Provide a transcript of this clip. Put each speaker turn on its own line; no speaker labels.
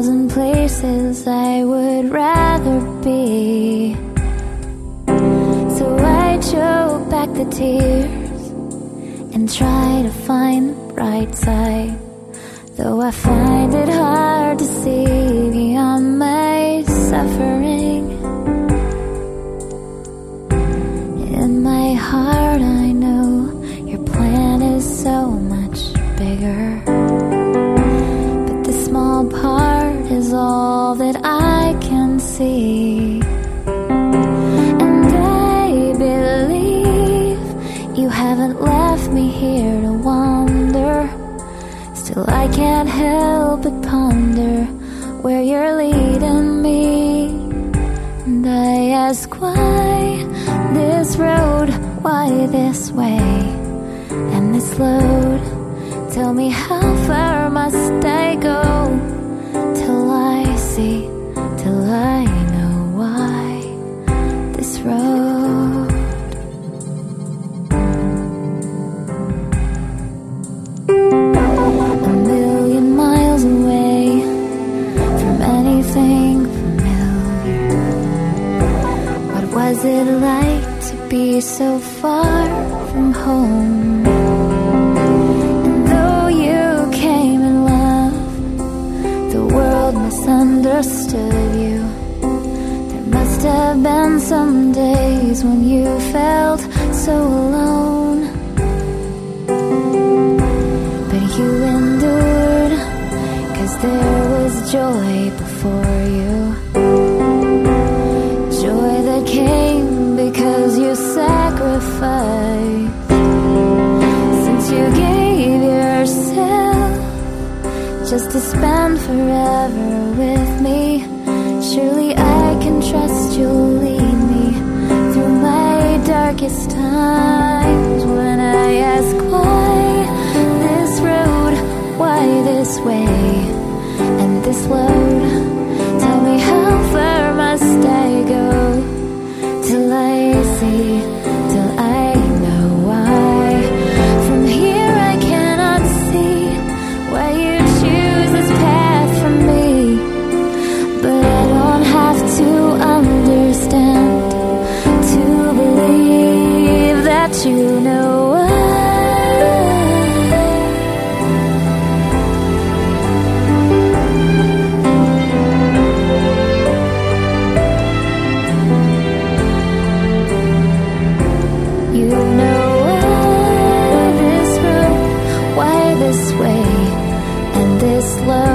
1,000 places I would rather be. So I choke back the tears and try to find the bright side, though I find it hard to see beyond my suffering. In my heart I know your plan is so much bigger, but this small part is all that I can see. And I believe you haven't left me here to wander. Still I can't help but ponder where you're leading me. And I ask, why this road? Why this way? And this load? Tell me, how far must I go till I see, till I know why this road? A million miles away from anything familiar. What was it like to be so far from home? And though you came in love, the world misunderstood you. There must have been some days when you felt so alone, but you endured, 'cause there was joy before you. Joy that came because you sacrificed. Since you gave yourself just to spend forever with me, surely I can trust you'll lead me through my darkest times. When I ask, why this road? Why this way? And this load? Tell me, how far must I go till I see, till I know why? From here I cannot see why you choose this path for me, but I don't have to understand to believe that you know why. You know why this road, why this way, and this love.